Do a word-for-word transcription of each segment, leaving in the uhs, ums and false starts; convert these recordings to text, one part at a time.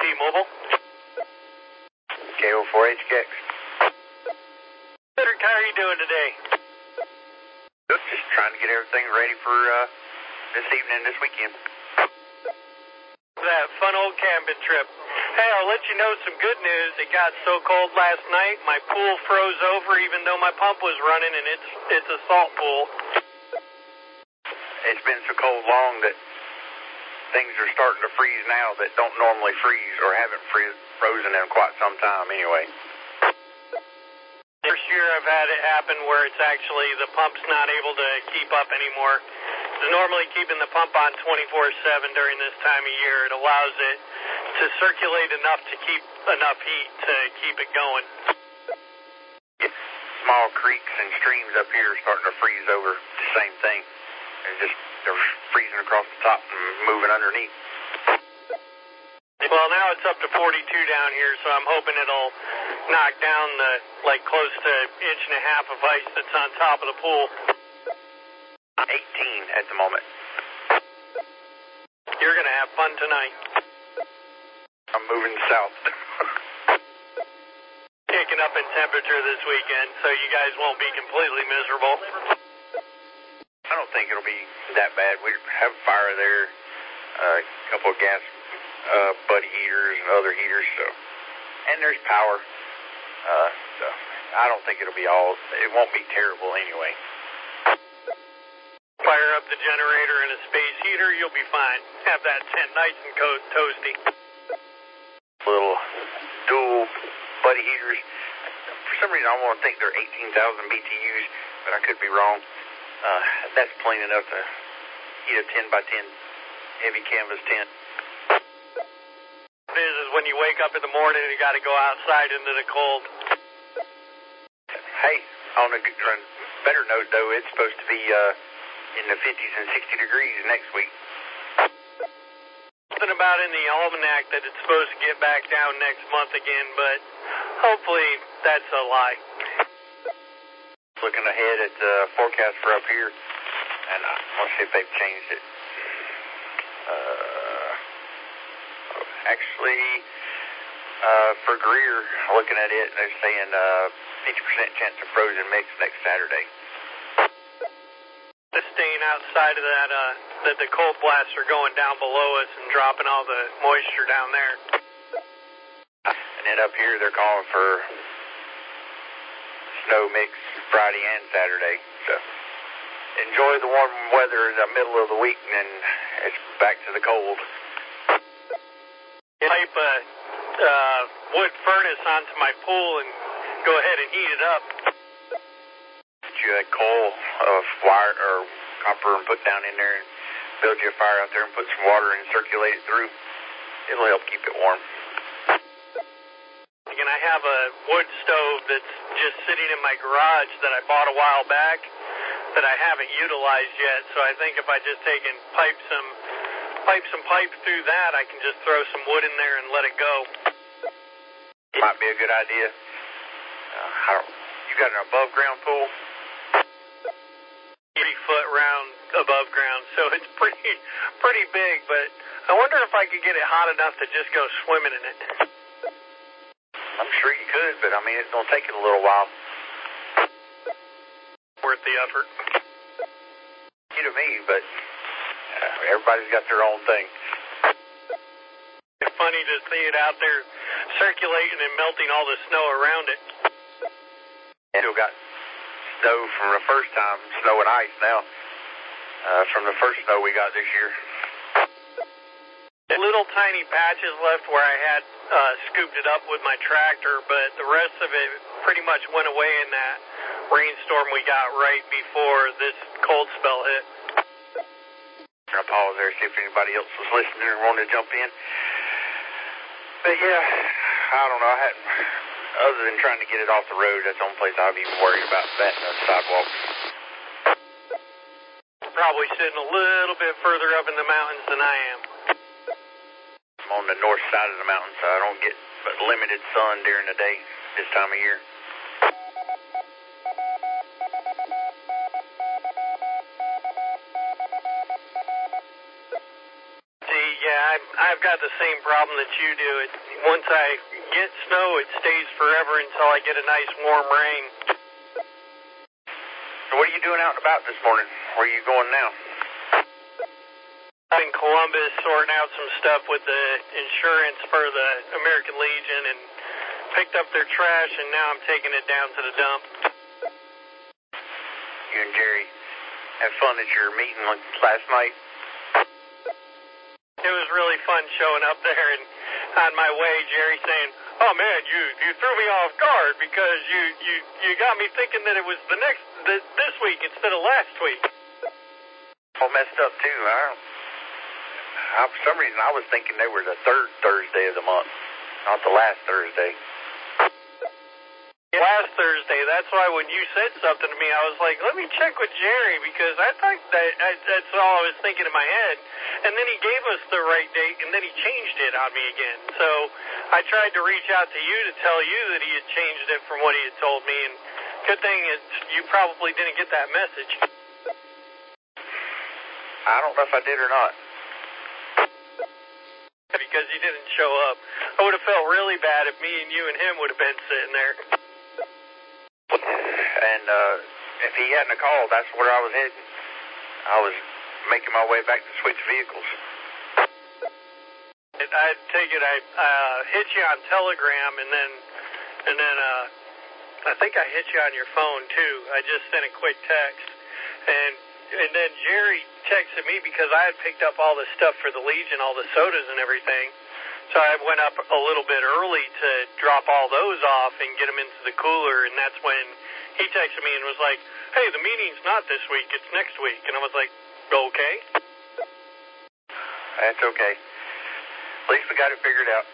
T-Mobile. K O four H K X. Cedric, how are you doing today? Just trying to get everything ready for uh, this evening, this weekend. That fun old camping trip. Hey, I'll let you know some good news. It got so cold last night, my pool froze over even though my pump was running, and it's it's a salt pool. It's been so cold long that things are starting to freeze now that don't normally freeze or haven't freeze, frozen in quite some time anyway. First year I've had it happen where it's actually the pump's not able to keep up anymore. It's normally keeping the pump on twenty-four seven during this time of year. It allows it to circulate enough to keep enough heat to keep it going. Small creeks and streams up here are starting to freeze over. The same thing. They're just they're freezing across the top and moving underneath. Well, now it's up to forty-two down here, so I'm hoping it'll knock down the, like, close to inch and a half of ice that's on top of the pool. eighteen at the moment. You're going to have fun tonight. I'm moving south. Kicking up in temperature this weekend, so you guys won't be completely miserable. I don't think it'll be that bad. We have a fire there, uh, a couple of gas uh, buddy heaters and other heaters, so, and there's power. Uh, so I don't think it'll be all, it won't be terrible anyway. Fire up the generator and a space heater, you'll be fine. Have that tent nice and co- toasty. Little dual buddy heaters. For some reason I want to think they're eighteen thousand B T Us, but I could be wrong. Uh, that's plain enough to heat a ten by ten heavy canvas tent. This is when you wake up in the morning and you got to go outside into the cold. Hey, on a good, better note though, it's supposed to be uh, in the fifties and sixty degrees next week. Something about in the almanac that it's supposed to get back down next month again, but hopefully that's a lie. Looking ahead at the forecast for up here, and uh, let's see if they've changed it. Uh, actually, uh, for Greer, looking at it, they're saying uh, fifty percent chance of frozen mix next Saturday. Just staying outside of that, uh, that the cold blasts are going down below us and dropping all the moisture down there. And then up here, they're calling for snow mix Friday and Saturday. So enjoy the warm weather in the middle of the week, and then it's back to the cold. Pipe a uh, wood furnace onto my pool and go ahead and heat it up. You had coal of wire or copper and put down in there and build you a fire out there and put some water and circulate it through. It'll help keep it warm. And I have a wood stove that's just sitting in my garage that I bought a while back that I haven't utilized yet. So I think if I just take and pipe some pipe some pipe through that, I can just throw some wood in there and let it go. Might be a good idea. Uh, I don't, you got an above ground pool? thirty foot round above ground, so it's pretty pretty big, but I wonder if I could get it hot enough to just go swimming in it. I'm sure you could, but I mean, it's going to take it a little while. Worth the effort. You to me, but uh, everybody's got their own thing. It's funny to see it out there circulating and melting all the snow around it. Still got snow from the first time, snow and ice now, uh, from the first snow we got this year. Little tiny patches left where I had uh, scooped it up with my tractor, but the rest of it pretty much went away in that rainstorm we got right before this cold spell hit. I'm going to pause there, see if anybody else was listening or wanted to jump in. But yeah, I don't know, I hadn't... Other than trying to get it off the road, that's the only place I'd even worried about that on the sidewalk. Probably sitting a little bit further up in the mountains than I am. I'm on the north side of the mountain, so I don't get but limited sun during the day this time of year. See, yeah, I, I I've got the same problem that you do. It, once I get snow, it stays forever until I get a nice warm rain. So what are you doing out and about this morning? Where are you going now? I'm in Columbus sorting out some stuff with the insurance for the American Legion and picked up their trash, and now I'm taking it down to the dump. You and Jerry have fun at your meeting last night? It was really fun showing up there, and on my way, Jerry saying, "Oh man, you you threw me off guard because you you you got me thinking that it was the next the, this week instead of last week." All messed up too. I don't, I, for some reason, I was thinking they were the third Thursday of the month, not the last Thursday. Last Thursday. That's why when you said something to me, I was like, let me check with Jerry, because I thought that I, that's all I was thinking in my head. And then he gave us the right date, and then he changed it on me again. So I tried to reach out to you to tell you that he had changed it from what he had told me. And good thing is you probably didn't get that message. I don't know if I did or not. Because he didn't show up. I would have felt really bad if me and you and him would have been sitting there. And uh, if he hadn't called, that's where I was heading. I was making my way back to switch vehicles. I take it I uh, hit you on Telegram, and then and then uh, I think I hit you on your phone too. I just sent a quick text, and and then Jerry texted me because I had picked up all the stuff for the Legion, all the sodas and everything. So I went up a little bit early to drop all those off and get them into the cooler, and that's when he texted me and was like, "Hey, the meeting's not this week, it's next week." And I was like, "Okay." That's okay. At least we got it figured out.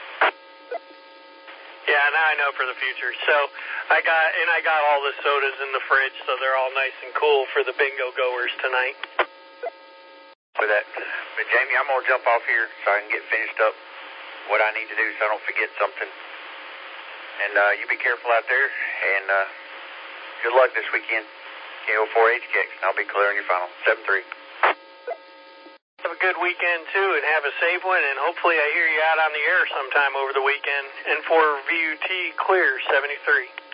Yeah, now I know for the future. So I got, and I got all the sodas in the fridge, so they're all nice and cool for the bingo goers tonight. For that. But Jamie, I'm going to jump off here so I can get finished up what I need to do so I don't forget something. And uh, you be careful out there, and uh, good luck this weekend. K O four H K X, and I'll be clearing your final. seven three. Have a good weekend, too, and have a safe one, and hopefully I hear you out on the air sometime over the weekend. N four V U T clear, seventy-three.